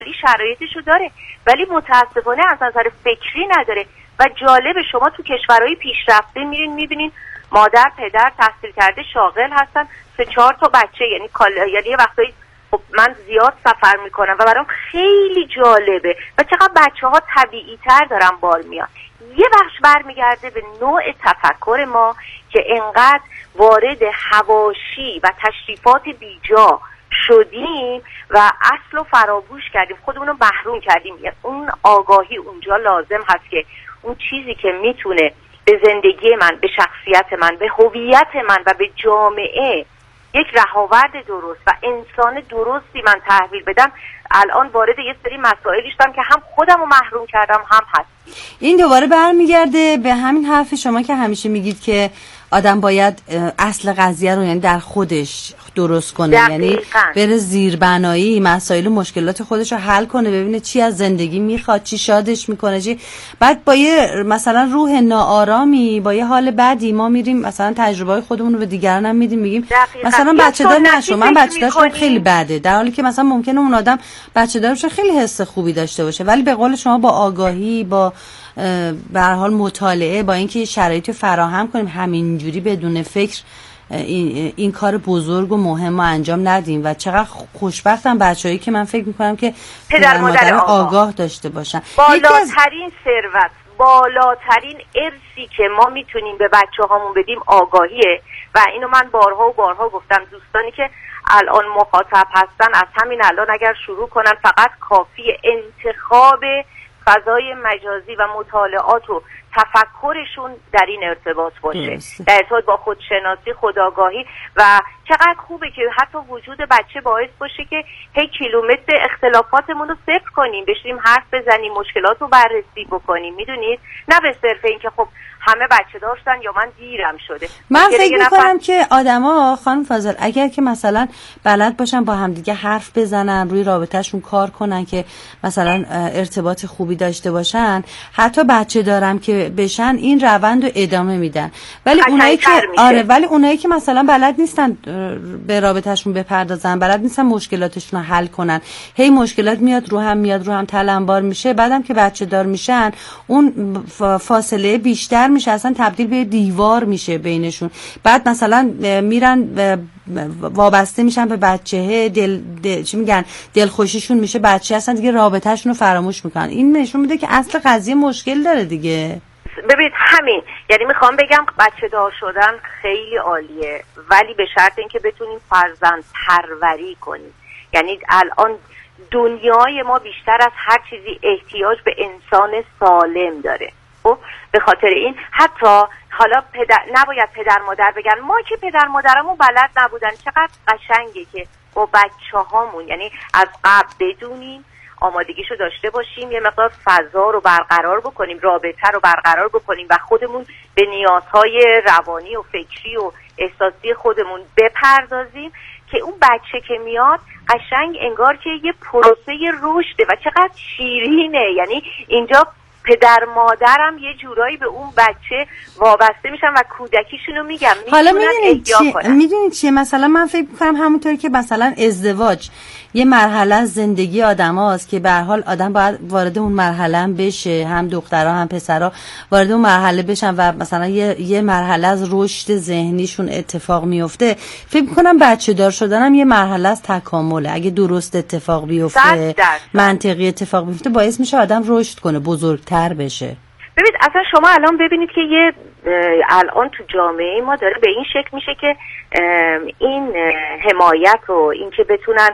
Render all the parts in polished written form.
شرایطشو داره ولی متاسفانه از نظر فکری نداره. و جالب شما تو کشورهای پیشرفته میرین میبینین مادر پدر تحصیل کرده شاغل هستن 3-4 تا بچه، یعنی یه وقتایی خب من زیاد سفر میکنم و برام خیلی جالبه و چقدر بچه ها طبیعی تر دارن بار میان. یه بخش برمیگرده به نوع تفکر ما که انقدر وارد حواشی و تشریفات بیجا شدیم و اصل رو فراموش کردیم، خودمون رو محروم کردیم. اون آگاهی اونجا لازم هست که اون چیزی که میتونه به زندگی من، به شخصیت من، به هویت من و به جامعه یک رهاورد درست و انسان درستی من تحویل بدم، الان وارد یه سری مسائلی شدم که هم خودم رو محروم کردم هم هستی. این دوباره برمیگرده به همین حرف شما که همیشه میگید که آدم باید اصل قضیه رو یعنی در خودش درست کنه، یعنی بره زیربنایی مسائل و مشکلات خودش رو حل کنه، ببینه چی از زندگی میخواد، چی شادش میکنه، چی بعد با یه مثلا روح ناآرامی، با یه حال بدی ما میریم مثلا تجربه‌های خودمون رو به دیگران هم میدیم، میگیم مثلا بچه‌دار نشو، من بچه‌دارم خیلی بده، در حالی که مثلا ممکنه اون آدم بچه‌دارش خیلی حس خوبی داشته باشه، ولی به قول شما با آگاهی، با به هر حال مطالعه، با اینکه شرایطی فراهم کنیم، همینجوری بدون فکر این کار بزرگ و مهم رو انجام ندیم. و چقدر خوشبختم بچه‌هایی که من فکر میکنم که پدر مادر آگاه داشته باشن. بالاترین ثروت، بالاترین ارثی که ما میتونیم به بچه‌هامون بدیم آگاهیه و اینو من بارها و بارها گفتم. دوستانی که الان مخاطب هستن از همین الان اگر شروع کنن، فقط کافی انتخاب فضای مجازی و مطالعات و تفکرشون در این ارتباط باشه، در ارتباط با خودشناسی، خودآگاهی. و چقدر خوبه که حتی وجود بچه باعث باشه که هی کیلومتر اختلافاتمون رو صفر کنیم، بشیم حرف بزنیم، مشکلات رو بررسی بکنیم، میدونید، نه به صرف این که خب همه بچه داشتن یا من دیرم شده. من فکر میکنم که آدما خانم فاضل اگر که مثلا بلد باشن با همدیگه حرف بزنن، روی رابطهشون کار کنن که مثلا ارتباط خوبی داشته باشن، حتی بچه دارم که بشن این روند رو ادامه میدن. ولی اونایی که ولی اونایی که مثلا بلد نیستن به رابطهشون بپردازن، بلد نیستن مشکلاتشون رو حل کنن، هی مشکلات میاد رو هم تلمبار میشه، بعدم که بچه دار میشن اون فاصله بیشتر میشه، اصلا تبدیل به دیوار میشه بینشون. بعد مثلا میرن وابسته میشن به بچه‌ه، چی میگن، دلخوشیشون میشه بچه، اصلا دیگه رابطهشون رو فراموش میکنن. این نشون میده که اصل قضیه مشکل داره دیگه. ببینید همین، یعنی میخوام بگم بچه دار شدن خیلی عالیه، ولی به شرط اینکه بتونیم فرزند پروری کنیم. یعنی الان دنیای ما بیشتر از هر چیزی احتیاج به انسان سالم داره. خب به خاطر این حتی حالا نباید پدر مادر بگن ما که پدر مادرمون بلد نبودن. چقدر قشنگه که با بچه‌هامون یعنی از قبل بدونیم، آمادگیشو داشته باشیم، یه مقدار فضا رو برقرار بکنیم، رابطه رو برقرار بکنیم و خودمون به نیازهای روانی و فکری و احساسی خودمون بپردازیم که اون بچه که میاد قشنگ انگار که یه پروسه رشده و چقدر شیرینه. یعنی اینجا پدر مادرم یه جورایی به اون بچه وابسته میشن و کودکیشونو میگم حالا میدونید چیه مثلا من فکر میکنم همونطوری که مثلا ازدواج یه مرحله از زندگی آدم هاست که به هر حال آدم باید وارد اون مرحله هم بشه، هم دخترها هم پسرها وارد اون مرحله بشن و مثلا یه مرحله از رشد ذهنیشون اتفاق میفته. فکر میکنم بچه دار شدن هم یه مرحله از تکامله. اگه درست اتفاق بیفته، منطقی اتفاق بیفته، باعث میشه آدم رشد کنه، بزرگتر بشه. ببینید اصلا شما الان ببینید که الان تو جامعه ما داره به این شکل میشه که این حمایت و این که بتونن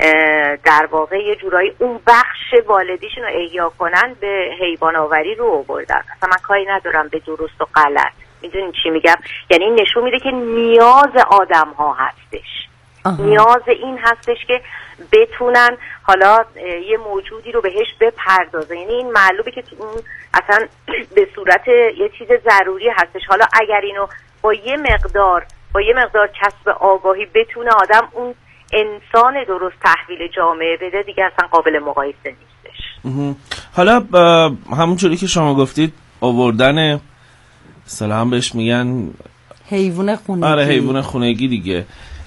در واقع یه جورایی اون بخش والدیشون رو احیا کنن به حیوان آوری رو آوردن. اصلا من کاری ندارم به درست و غلط، میدونین چی میگم؟ یعنی این نشون میده که نیاز آدم ها هستش. نیاز این هستش که بتونن حالا یه موجودی رو بهش بپردازه. یعنی این معلومه که اون اصلا به صورت یه چیز ضروری هستش. حالا اگر اینو با یه مقدار کسب آگاهی بتونه آدم اون انسان درست تحویل جامعه بده، دیگه اصلا قابل مقایسه نیستش. حالا همونجوری که شما گفتید آوردن اصطلاحاً بهش میگن حیوان خونگی. آره حیوان خونگی دیگه.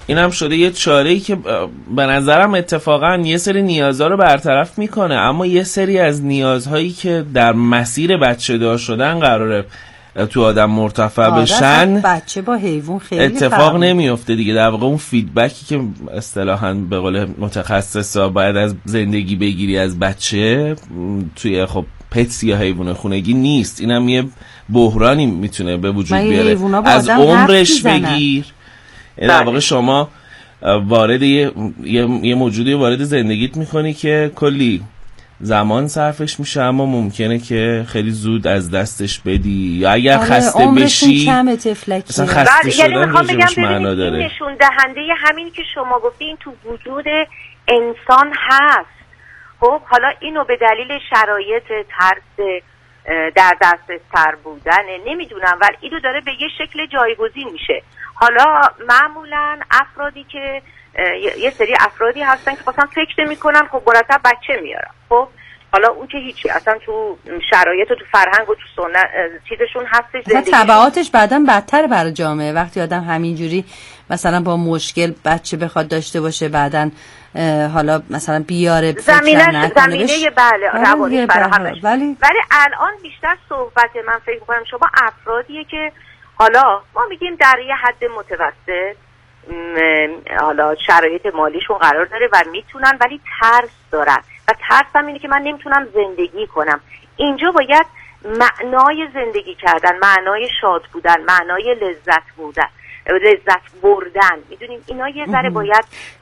اینم شده یه چاره‌ای که به نظرم اتفاقا یه سری نیازها رو برطرف میکنه، اما یه سری از نیازهایی که در مسیر بچه دار شدن قراره تو آدم مرتفع بشن، بچه با حیوان خیلی اتفاق نمیفته دیگه. در واقع اون فیدبکی که اصطلاحاً به قول متخصصا باید از زندگی بگیری از بچه توی خب پتس یا حیوان خونگی نیست. اینم یه بحرانی میتونه به وجود بیاره. از عمرش بگیر، در واقع شما وارد یه موجودی وارد زندگیت میکنی که کلی زمان صرفش میشه، اما ممکنه که خیلی زود از دستش بدی، یا اگر خسته بشی مثلا خسته شدن راجبش معنا داره. نشون دهنده همین که شما گفتین تو وجود انسان هست. خب حالا اینو به دلیل شرایط ترس در دسترستر بودن نمیدونم، ولی اینو داره به یه شکل جایگزین میشه. حالا معمولا افرادی که یه سری افرادی هستن که اصلا فکر نمی‌کنن، خب مرتب بچه میارن. خب حالا اون که هیچی، اصلا تو شرایط و تو فرهنگ و تو سنت چیزشون هستش. مثلا تبعاتش بعداً بدتر برای جامعه وقتی آدم همینجوری مثلا با مشکل بچه بخواد داشته باشه، بعداً حالا مثلا بیاره زمینه بله روانش برای همش. ولی الان بیشتر صحبت من فکر می‌کنم شما افرادیه که حالا ما میگیم در یه حد متوسط، حالا شرایط مالیشون قرار داره و میتونن، ولی ترس دارن و ترس هم اینه که من نمیتونم زندگی کنم. اینجا باید معنای زندگی کردن، معنای شاد بودن، معنای لذت بردن، میدونیم اینا یه ذره باید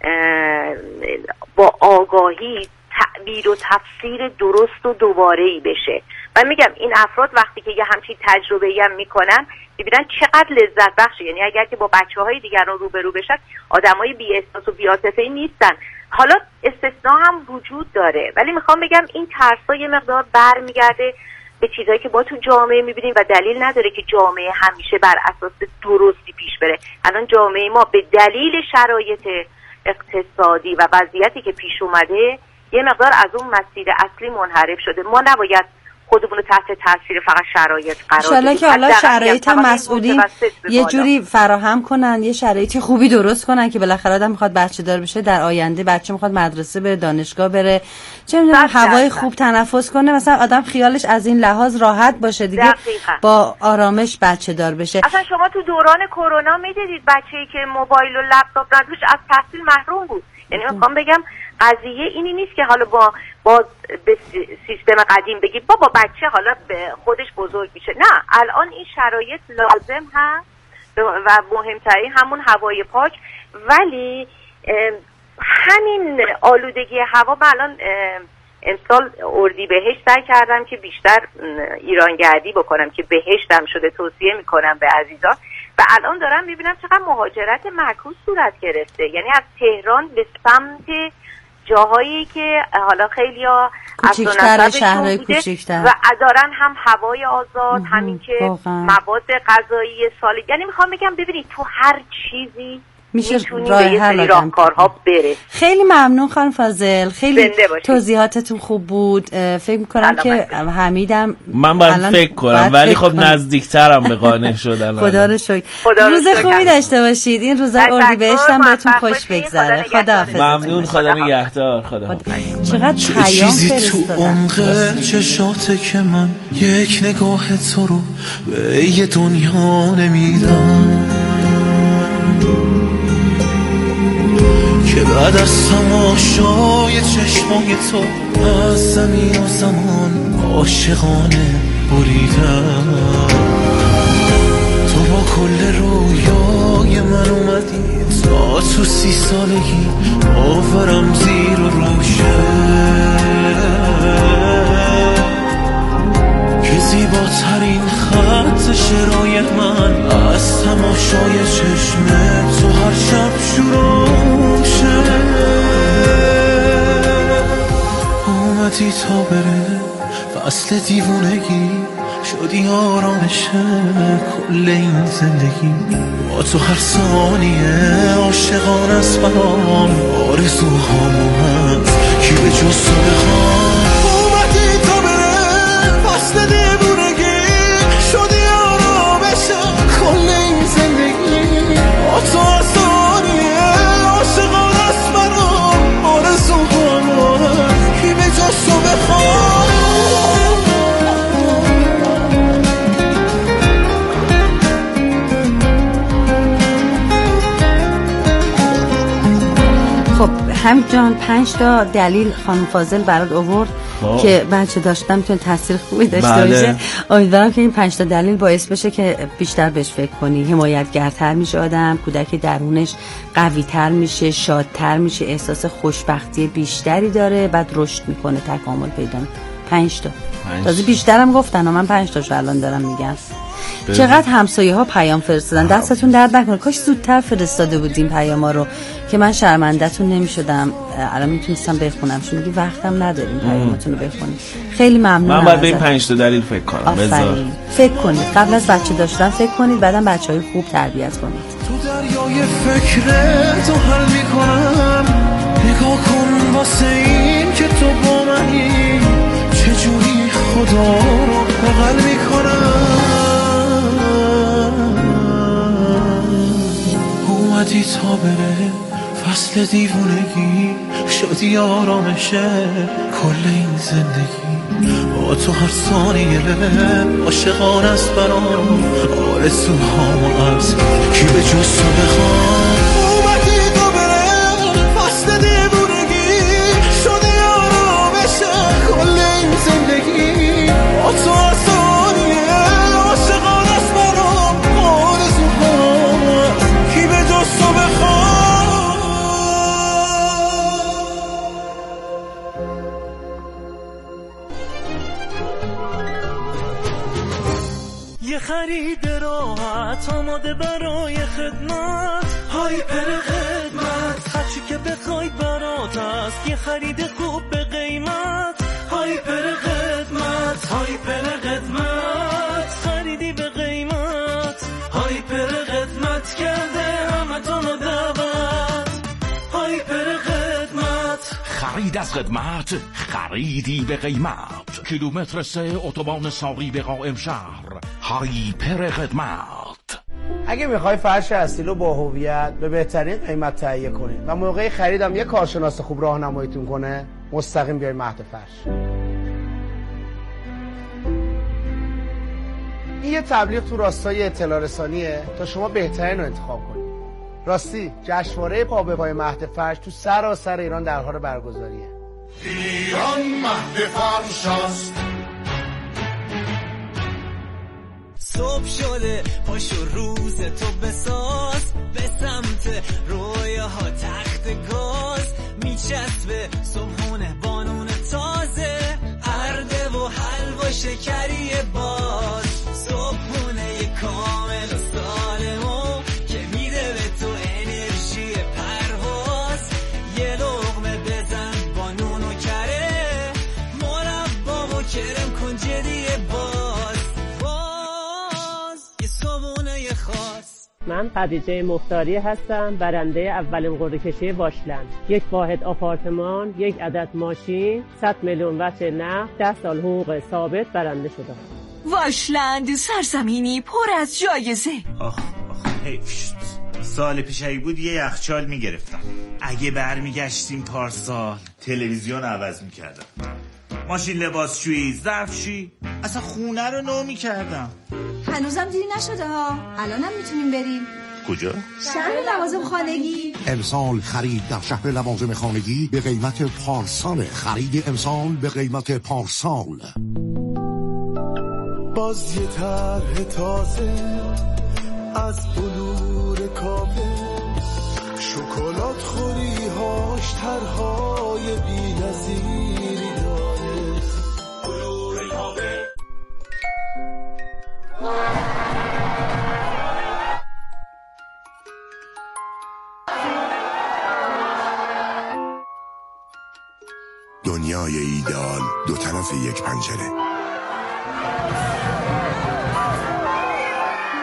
با آگاهی تعبیر و تفسیر درست و دوباره‌ای بشه. و میگم این افراد وقتی که یه همچین تجربه‌ای هم میکنن ببینن چقدر لذت بخشه. یعنی اگر که با بچه‌های دیگران روبرو بشن، آدمای بی احساس و بی عاطفه‌ای نیستن. حالا استثناء هم وجود داره، ولی میخوام بگم این ترس‌ها یه مقدار برمیگرده به چیزایی که ما تو جامعه میبینیم و دلیل نداره که جامعه همیشه بر اساس درستی پیش بره. الان جامعه ما به دلیل شرایط اقتصادی و وضعیتی که پیش اومده یه مقدار از اون مسیر اصلی منحرف شده. ما نباید خودمون تحت تاثیر فقط شرایط قرار بدیم. انشالله که حالا شرایط مسئولین یه جوری فراهم کنن، یه شرایطی خوبی درست کنن که بالاخره آدم میخواد بچه دار بشه، در آینده بچه میخواد مدرسه بره، دانشگاه بره، چه میدونم هوای خوب تنفس کنه، مثلا آدم خیالش از این لحاظ راحت باشه دیگه، با آرامش بچه دار بشه. اصلا شما تو دوران کرونا میدیدید بچه‌ای که موبایل و لپتاپ نداشت از تحصیل محروم بود. یعنی میخوام بگم قضیه اینی نیست که حالا با به سیستم قدیم بگی بابا بچه حالا به خودش بزرگ میشه. نه، الان این شرایط لازم هست و مهمترین همون هوای پاک. ولی همین آلودگی هوا، من الان امسال اردیبهشت سعی کردم که بیشتر ایرانگردی بکنم که بهشتم شده، توصیه میکنم به عزیزان. و الان دارم میبینم چقدر مهاجرت معکوس صورت گرفته. یعنی از تهران به سمت جاهایی که حالا خیلی‌ها کوچکتر، شهرهای کوچکتر و دارن هم هوای آزاد، همین که مواد غذایی سالم. یعنی میخوام بگم ببینید تو هر چیزی میشه راه حل کارها بره. خیلی ممنون خانم فاضل، خیلی توضیحاتتون خوب بود. فکر میکنم که حمیدم من باید فکر کنم، ولی خب نزدیکترم به قانع شدن. خدا رو شکر. روز خوبی داشته باشید. این روزای اردیبهشت هم بهتون خوش بگذره. خداحافظ. ممنون، خدا نگهدار. خدا. چقدر پیام فرستادن. چشاته که من یک نگاه تو رو به یه دنیا نمیدم، که بعد از تماشای چشمای تو از زمین و زمان عاشقانه بریدم. تو با کل رویای من اومدی تا تو 30 سالگی باورم زیر و روشه، که زیباترین خط شعرهای من از تماشای چشم تو هر شب شروع شه. اومدی تا بره فصل دیوونگی، شدی آرامش کل این زندگی. با تو هر ثانیه عاشقان از برام آرزوهامو هست کی به جز تو بخوام. اومدی تا بره فصل دیوونگی، شدی آرامش کل این زندگی. با تو هر ثانیه بخوام. خب حمید جان 5 تا دلیل خانم فاضل برات آورد که بچه داشتم میتونه تاثیر خوبی داشته باشه. امیدوارم که این 5 تا دلیل باعث بشه که بیشتر بهش فکر کنی. حمایتگرتر میشه آدم، کودک درونش قوی‌تر میشه، شادتر میشه، احساس خوشبختی بیشتری داره، بعد رشد میکنه، تکامل پیدا میکنه. 5 تا تازه بیشترم گفتن، من 5 تاشو الان دارم میگم. چقدر همسایه ها پیام فرستادن، دستتون درد نکنه. کاش زودتر فرستاده بودین پیاما رو که من شرمنده‌تون نمی‌شدم. الان میتونستم بخونم، چون میگی وقتم نداریم پیاماتون رو بخونید. خیلی ممنونم. من باید به این 5 تا دلیل فکر کنم. بذار فکر کنید قبل از بچه داشتن، فکر کنید بعدم بچهای خوب تربیت کنید. تو دریای فکرت رو حل میکنم، نگاه کن واسه این که تو با منی، چجوری خدا رو بغل میکنم. اومدی تا بره فصل دیوونگی، شدی آرامشه کل این زندگی. با تو هر ثانیه عاشقان است برام، آرزوهامو از کی به جز تو بخوام. اومدی تا بره فصل دیوونگی، شدی آرامشه کل این زندگی. با تو هر ثانیه عاشقان است برام، آرزوهامو از کی به جز تو بخوام. یه خرید راحت آماده برای خدمت، هایپر خدمت، هرچی که بخوای برات هست. یه خرید خوب به قیمت، هایپر خدمت، هایپر خدمت، خریدی به قیمت، هایپر خدمت کرده همتون دعوت، هایپر خدمت. خرید از خدمت، خریدی به قیمت. کیلومتر 3 اتوبان ساری به قائم شهر، هایپر خدمت. اگه میخوای فرش اصیل رو با هویت به بهترین قیمت تهیه کنید و موقع خریدم یه کارشناس خوب راهنماییتون کنه، مستقیم بیاید مهد فرش. این یه تبلیغ تو راستای اطلاع رسانیه تا شما بهترین رو انتخاب کنید. راستی جشنواره پا به پای مهد فرش تو سراسر ایران در حال برگزاریه. ایران مهد فرش است. صبح شده پاشو روز تو بساز، به سمت رویاها تخت گاز میچسبه صبحونه بانون تازه، ارده و حلوا شکری باز، صبحونه کامل و سالمو که میده به تو انرژی پرواز. یه لقمه بزن با نون و کره، مربا و کرم کن جدی باز، یه صبحونه خاص. من خدیجه مختاری هستم، برنده اولین قرعه کشی واشلند. 1 واحد آپارتمان، 1 عدد ماشین، 100 میلیون وجه نقد، 10 سال حقوق ثابت برنده شدم. واشلند سرزمینی پر از جایزه. آخ حیف شد. سال پیش ای بود یه یخچال میگرفتم. اگه برمیگشتیم پارسال تلویزیون عوض میکردم، ماشین لباسشویی، ظرفشویی، اصلا خونه رو نو میکردم. هنوزم دیری نشده ها، الانم میتونیم بریم. کجا؟ شهر لوازم خانگی. امسال خرید در شهر لوازم خانگی به قیمت پارسال. خرید امسال به قیمت پارسال. باز یه طرح تازه از بلور کافه، شکلات خوری هاش طرحهای بی‌نظیری داره. بلور کافه. دنیای ایدئال دو طرف یک پنجره.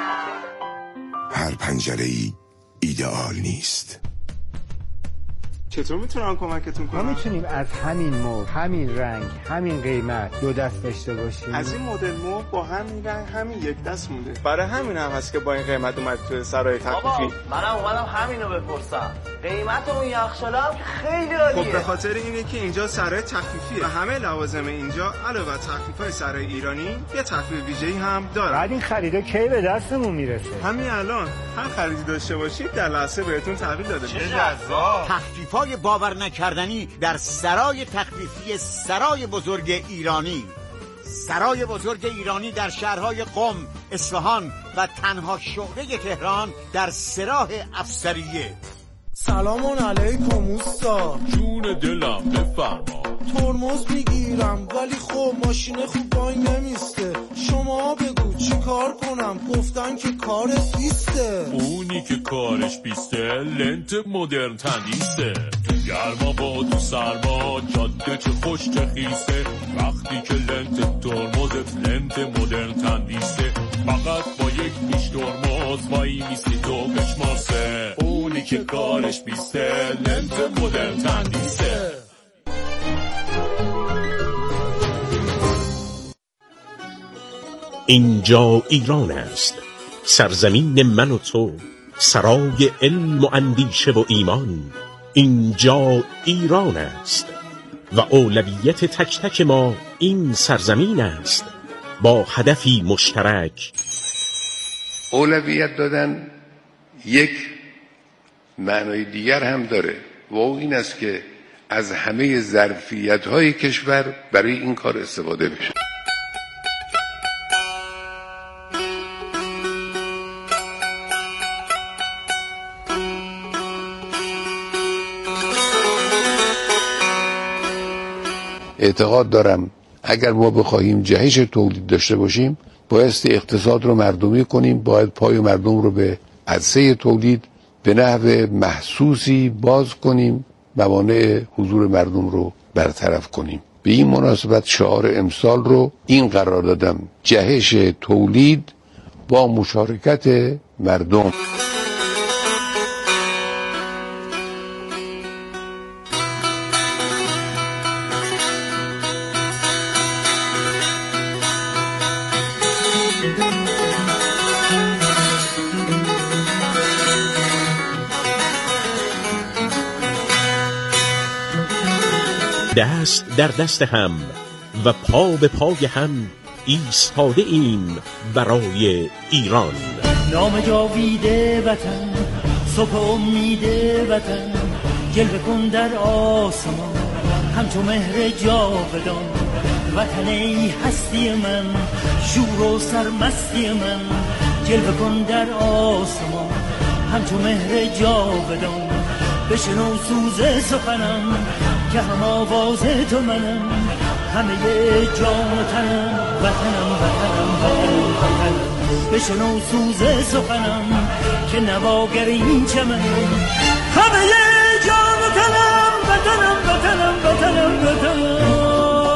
هر پنجره‌ای ایدئال نیست. چطور میتونم کمکتون کنم؟ ما میتونیم از همین مبل، همین رنگ، همین قیمت دو دست داشته باشیم. از این مدل مبل با همین رنگ همین یک دست مونده. برای همین هم هست که با این قیمت اومد تو سرای تخفیفی. منم اومدم همینو بپرسم. قیمت اون یخچال هم خیلی عالیه. خب به خاطر اینه که اینجا سرای تخفیفیه و همه لوازم اینجا علاوه تخفیف‌های سرای ایرانی یه تخفیف ویژه‌ای هم داره. بعد این خریدا کی به دستمون میرسه؟ همین الان هر خریدی داشته باشید در لحظه بهتون تحویل داده میشه. تخفیف‌های باور نکردنی در سرای تخفیفی سرای بزرگ ایرانی. سرای بزرگ ایرانی در شهرهای قم، اصفهان و تنها شعبه تهران در سراح افسریه. سلام علیکم اوستا. جون دلم بفرما. ترمز میگیرم ولی خب ماشین خوب وای نمیسته. شما بگو چی کار کنم؟ گفتن که کارت بیسته. اونی که کارش بیسته لنت مدرن تندیسه. تو گرما با تو سرما جاده چه خوش چه خیسه. وقتی که لنت ترمزت لنت مدرن تندیسه. فقط با یک پیش ترمز وای میستی تو بشمارسه. اونی که کارش بیسته لنت مدرن تندیسه. اینجا ایران است، سرزمین من و تو، سرای علم و اندیشه و ایمان. اینجا ایران است و اولویت تک تک ما این سرزمین است، با هدفی مشترک. اولویت دادن یک معنای دیگر هم داره و این است که از همه ظرفیت‌های کشور برای این کار استفاده بشه. اعتقاد دارم اگر ما بخواهیم جهش تولید داشته باشیم بایستی اقتصاد رو مردمی کنیم، باید پای مردم رو به عرصه تولید به نحو محسوسی باز کنیم، موانع حضور مردم رو برطرف کنیم. به این مناسبت شعار امسال رو این قرار دادم: جهش تولید با مشارکت مردم. دست در دست هم و پا به پای هم ایستاده ایم برای ایران. نام جاویده وطن، صبح امید وطن، جلوه کن در آسمان همچو مهر جاودان. وطن ای هستی من، شور و سرمستی من، جلوه کن در آسمان همچو مهر جاودان. بشنو سوز سخنم که هم آواز تو منم، همه جان و تنم، وطنم وطنم وطنم وطنم. بشنو سوز سخنم که نواگر این چمنم، همه جان و تنم، وطنم وطنم وطنم وطنم.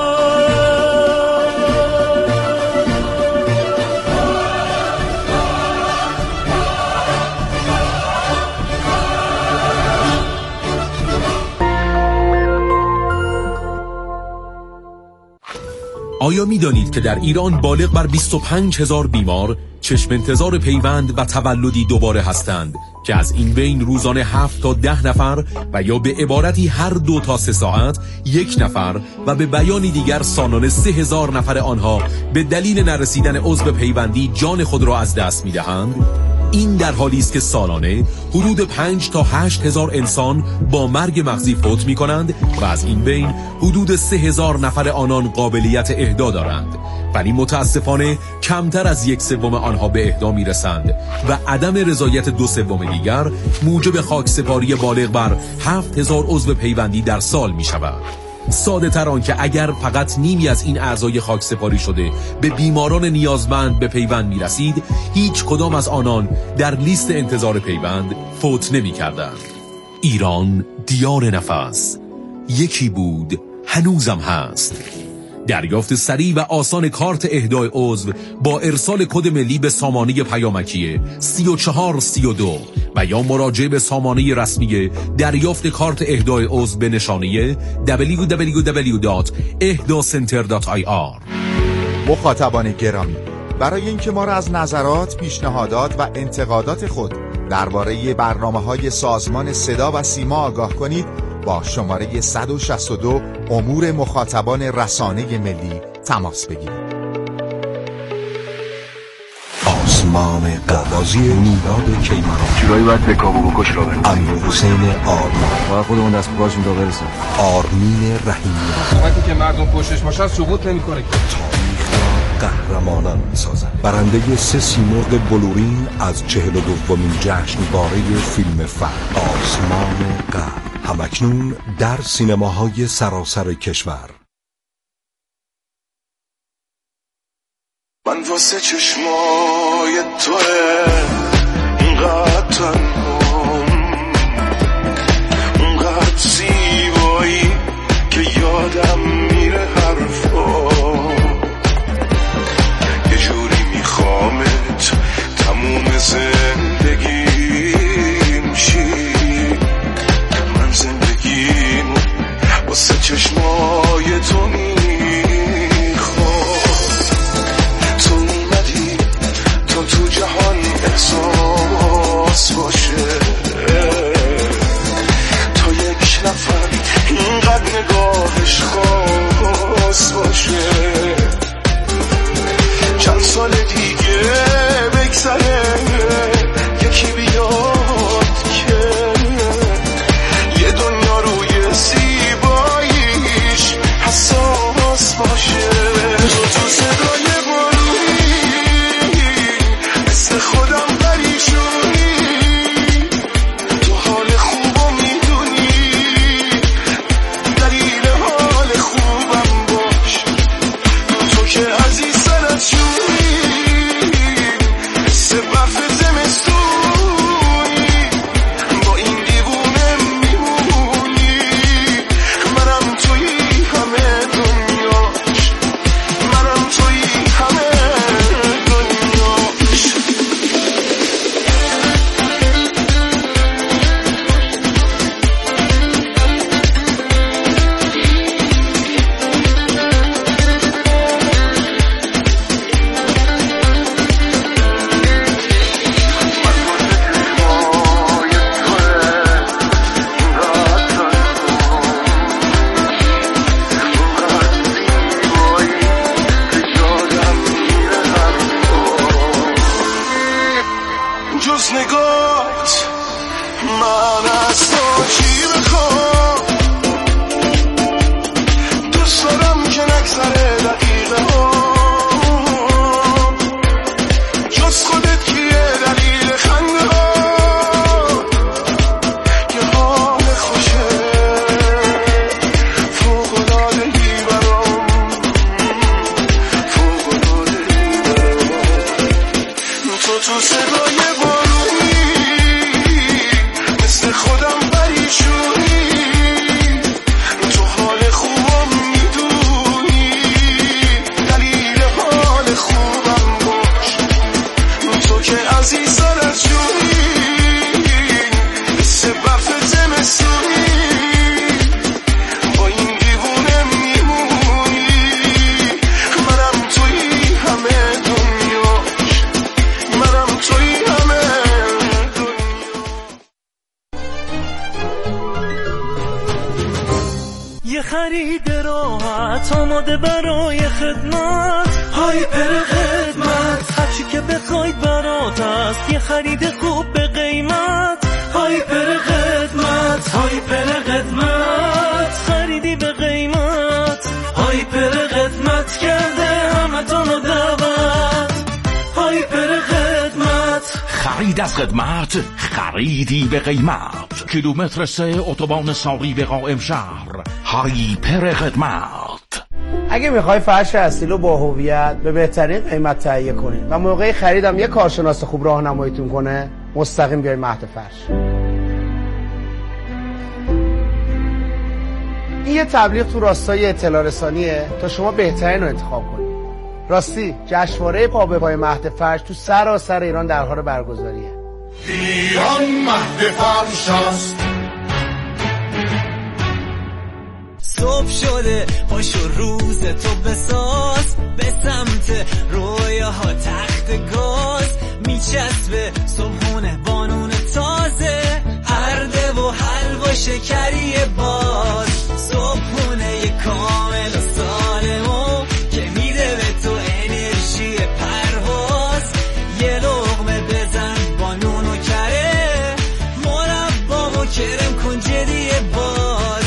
آیا می دانید که در ایران بالغ بر 25,000 بیمار چشم انتظار پیوند و تولدی دوباره هستند که از این بین روزانه 7 تا 10 نفر و یا به عبارتی هر 2 تا 3 ساعت 1 نفر و به بیانی دیگر سالانه 3,000 نفر آنها به دلیل نرسیدن عضو پیوندی جان خود را از دست می دهند؟ این در حالی است که سالانه حدود 5 تا 8,000 انسان با مرگ مغزی فوت می کنند و از این بین حدود 3,000 نفر آنان قابلیت اهدا دارند، ولی متاسفانه کمتر از 1/3 آنها به اهدا می رسند و عدم رضایت 2/3 دیگر موجب خاکسپاری بالغ بر 7,000 عضو پیوندی در سال می شود. ساده تر آن که اگر فقط نیمی از این اعضای خاکسپاری شده به بیماران نیازمند به پیوند می رسید، هیچ کدام از آنان در لیست انتظار پیوند فوت نمی کردند. ایران دیار نفس، یکی بود هنوزم هست. دریافت سریع و آسان کارت اهدای عضو با ارسال کد ملی به سامانه پیامکی 3432 و یا مراجعه به سامانه رسمی دریافت کارت اهدای عضو به نشانی www.ehdacenter.ir. مخاطبان گرامی، برای اینکه ما را از نظرات، پیشنهادات و انتقادات خود درباره برنامه‌های سازمان صدا و سیما آگاه کنید، با شماره 162 امور مخاطبان رسانه ملی تماس بگیرید. آسمان قوازی میلاد کیمران جورایی باید به کابو بکش را بریم. امیر حسین آرمان باید خودمون دست بکاشیم تا برسیم. آرمین رحیمی وقتی که مردم پشتش باشن سقوط نمی‌کنه. تاریخ را قهرمانان می‌سازند. برنده 3 سیمرغ بلورین از 42مین جشنواره فیلم فهم آسمان قهر همکنون در سینماهای سراسر کشور. من واسه چشمای توه اونقدر تنهام، اونقدر زیبایی که یادم میره حرفا، یه جوری میخوامت تموم زندگیم شی. من زندگیم واسه چشمای تو تو جهان احساس باشه، تا یک نفر اینقدر نگاهش خاص باشه. چند سال دیگه بگذره یکی بیاد که یه دنیا روی زیباییش حساس باشه. تو صدای خودم پریشونی، تو حال خوبو میدونی، دلیل حال خوبم باش. تو که عزیز سرت شونی، حس برف زمستونی، با این دیوونه میمونی. منم توی همه دنیاش، منم توی همه دنیاش. جز نگات من از تو چی بخوام، دوست دارم که نگذره دقیقه ها، جز خودت کیه دلیل خنده ها، که حال خوشه فوق‌العاده‌ای برام، فوق‌العاده‌ای برام. تو صدای خودم پریشونی، تو حال خوبم میدونی، دلیل حال خوبم باش. تو که عزیز سرت جونی، حس برف زمستونی، با این دیوونه میمونی. منم توی همه دنیاش، منم توی همه. یه خرید راحت آماده برای خدمت، هایپر خدمت، هرچی که بخواید برات است. یه خرید خوب به قیمت، هایپر خدمت، هایپر خدمت، خریدی به قیمت، هایپر خدمت کرده همتون دعوت. هایپر خدمت، خرید از خدمت، خریدی به قیمت. کیلومتر 3 اتوبان ساری به قائم شهر، هایپر خدمت. اگه میخوای فرش اصیل با هویت به بهترین قیمت تهیه کنید و موقع خریدم یه کارشناس خوب راهنماییتون کنه، مستقیم بیاید مهد فرش. این یه تبلیغ تو راستای اطلاع رسانیه تا شما بهترین رو انتخاب کنید. راستی جشنواره پا به پای مهد فرش تو سراسر ایران در حال برگزاریه. ایران مهد فرش است. صبح شده پاشو روز تو بساز، به سمت رویاها تخت گاز میچسبه صبحونه بانون تازه، ارده و حلوا شکری باز، صبحونه کامل و سالمو که میده به تو انرژی پرواز، یه لقمه بزن با نون و کره، مربا و کرم کن جدی باز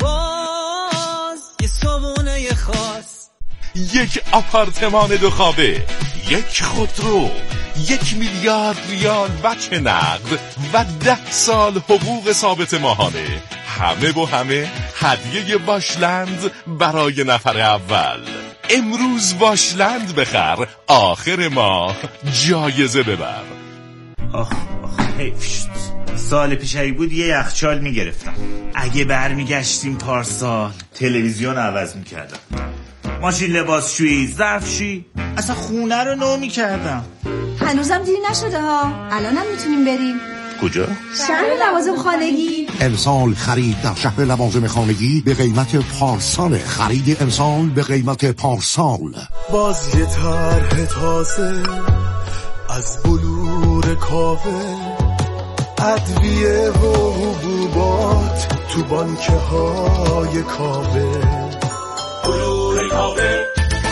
یه صبحونه خاص. یک آپارتمان 2 خوابه، یک خودرو، 1 میلیارد ریال بچه نقد و 10 سال حقوق ثابت ماهانه، همه و همه هدیه واشلند برای نفر اول. امروز واشلند بخر، آخر ماه جایزه ببر. آخ حیف شد. سال پیش ای بود یه یخچال میگرفتم. اگه برمیگشتیم پارسال تلویزیون عوض میکردم، ماشین لباسشویی، ظرفشویی، اصلا خونه رو نو میکردم. هنوزم دیر نشده ها، الانم میتونیم بریم. کجا؟ شهر لوازم خانگی. امسال خرید در شهر لوازم خانگی به قیمت پارسال. خرید امسال به قیمت پارسال. باز یه طرح تازه از بلور کاوه، ادویه و حبوبات تو بانکه های کاوه. بلور کاوه.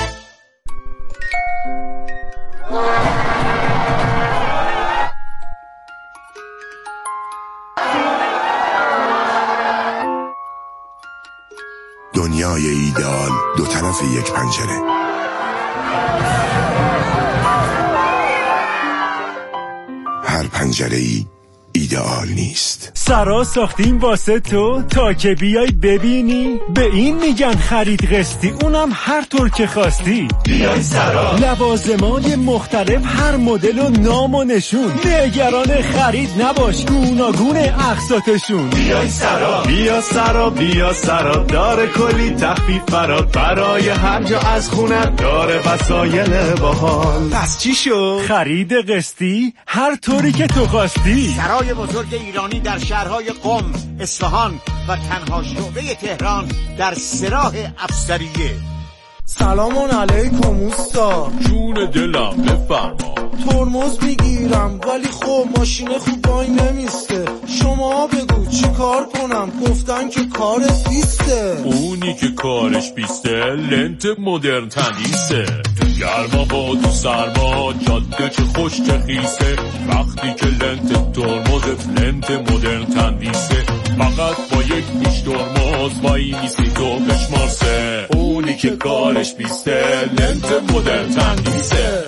دنیای ایدئال دو طرف یک پنجره. هر پنجره‌ای ایدئال نیست. سرا ساختیم واسه تو تا که بیای ببینی، به این میگن خرید قسطی، اونم هر طور که خواستی. بیای سرا. لوازمای مختلف، هر مدل و نام و نشون، نگران خرید نباش، گوناگون اقساطشون. بیای سرا. بیا سرا بیا سرا، داره کلی تخفیف برای هر جا از خونه، داره وسایل باحال. پس چی شد؟ خرید قسطی هر طوری که تو خواستی. سرای بزرگ ایرانی در شهرهای قم، اصفهان و تنها شعبه تهران در سراح افسریه. سلام علیکم اوستا. جون دلم بفرما. ترمز میگیرم ولی خب ماشین خوب وای نمیسته، شما بگو چی کار کنم؟ گفتن که کارت بیسته. اونی که کارش بیسته لنت مدرن تندیسه، گرما با تو سرما، جاده چه خوش چه خیسه، وقتی که لنت ترمزت لنت مدرن تندیسه، فقط با یک پیش ترمز وای میسی تو بشمارسه، اونی که کارش بیسته لنت مدرن تندیسه.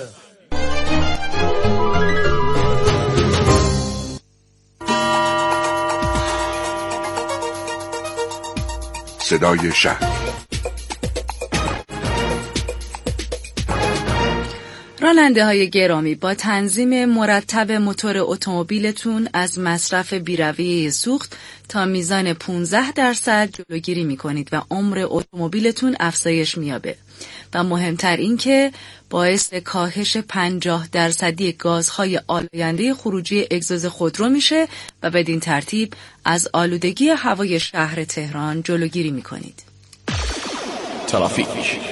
صدای شهر. راننده های گرامی، با تنظیم مرتب موتور اتومبیلتون از مصرف بی‌رویه سوخت تا میزان 15% جلوگیری میکنید و عمر اتومبیلتون افزایش میابه و مهمتر این که باعث کاهش 50% گازهای آلاینده خروجی اگزوز خودرو میشه و بدین ترتیب از آلودگی هوای شهر تهران جلوگیری میکنید. ترافیک.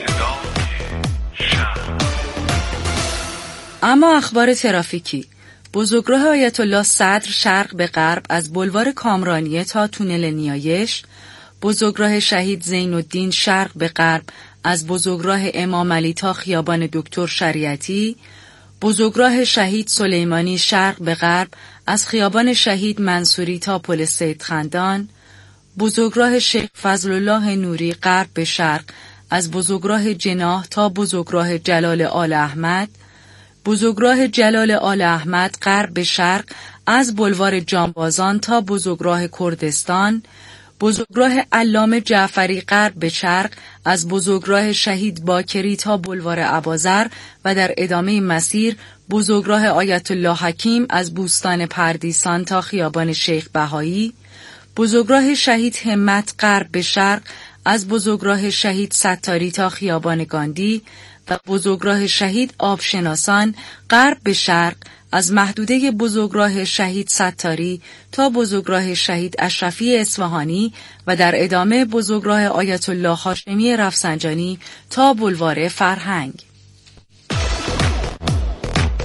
اما اخبار ترافیکی: بزرگراه آیت الله صدر شرق به غرب از بلوار کامرانیه تا تونل نیایش، بزرگراه شهید زین الدین شرق به غرب از بزرگراه امام علی تا خیابان دکتر شریعتی، بزرگراه شهید سلیمانی شرق به غرب از خیابان شهید منصوری تا پل سید خندان، بزرگراه شیخ فضل الله نوری غرب به شرق از بزرگراه جناح تا بزرگراه جلال آل احمد، بزرگراه جلال آل احمد غرب به شرق از بلوار جانبازان تا بزرگراه کردستان، بزرگراه علامه جعفری غرب به شرق از بزرگراه شهید باکری تا بلوار اباذر و در ادامه مسیر بزرگراه آیت الله حکیم از بوستان پردیسان تا خیابان شیخ بهایی، بزرگراه شهید همت غرب به شرق از بزرگراه شهید ستاری تا خیابان گاندی و بزرگراه شهید آبشناسان غرب به شرق، از محدوده بزرگراه شهید ستاری تا بزرگراه شهید اشرفی اصفهانی و در ادامه بزرگراه آیت الله هاشمی رفسنجانی تا بلوار فرهنگ.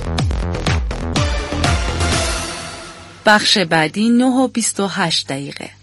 بخش بعدی 9:28.